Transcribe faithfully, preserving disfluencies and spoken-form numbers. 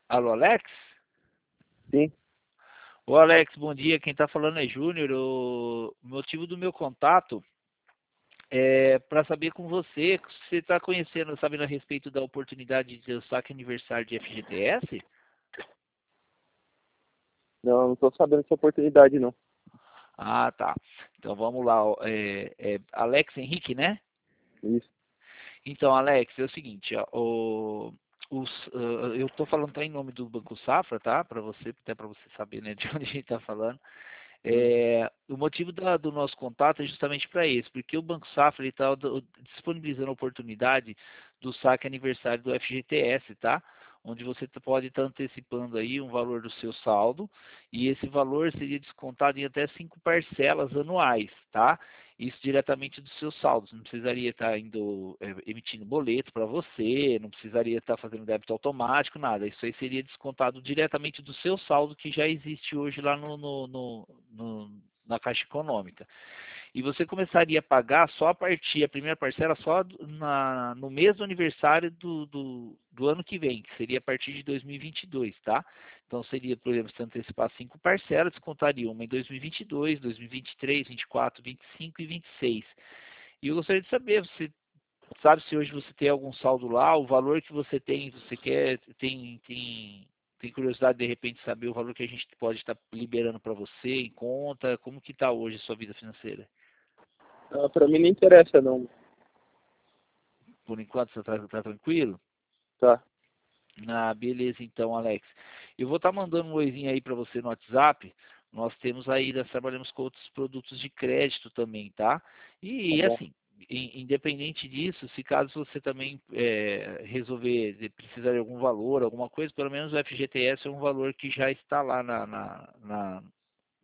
Alô, Alex? Sim. Ô, Alex, bom dia. Quem está falando é Júnior. O motivo do meu contato é para saber com você, se você está conhecendo, sabendo a respeito da oportunidade de ter o saque aniversário de F G T S? Não, não tô sabendo essa oportunidade, não. Ah, tá. Então vamos lá. ó, É, é Alex Henrique, né? Isso. Então, Alex, é o seguinte, ó, o, os, ah, eu estou falando tá, em nome do Banco Safra, tá? Para você, até para você saber, né, de onde a gente está falando. Hum. É, o motivo da- do nosso contato é justamente para isso, porque o Banco Safra está disponibilizando a oportunidade do saque aniversário do F G T S, tá? Onde você t- pode estar antecipando aí um valor do seu saldo e esse valor seria descontado em até cinco parcelas anuais, tá? Isso diretamente dos seus saldos. Não precisaria estar indo é, emitindo boleto para você, não precisaria estar fazendo débito automático, nada. Isso aí seria descontado diretamente do seu saldo que já existe hoje lá no, no, no, no, na Caixa Econômica. E você começaria a pagar só a partir, a primeira parcela só na, no mês do aniversário do, do, do ano que vem, que seria a partir de dois mil e vinte e dois, tá? Então seria, por exemplo, se antecipar cinco parcelas, descontaria uma em dois mil e vinte e dois, dois mil e vinte e três, vinte e quatro, vinte e cinco e vinte e seis. E eu gostaria de saber, você sabe se hoje você tem algum saldo lá, o valor que você tem, você quer, tem, tem, tem curiosidade de repente saber o valor que a gente pode estar liberando para você em conta, como que está hoje a sua vida financeira? Ah, pra mim não interessa, não. Por enquanto você está tá tranquilo? Tá. Ah, beleza então, Alex. Eu vou estar mandando um oizinho aí para você no WhatsApp. Nós temos aí, nós trabalhamos com outros produtos de crédito também, tá? Tá E bom. assim, in- independente disso, se caso você também é, resolver de- precisar de algum valor, alguma coisa, pelo menos o F G T S é um valor que já está lá na, na, na-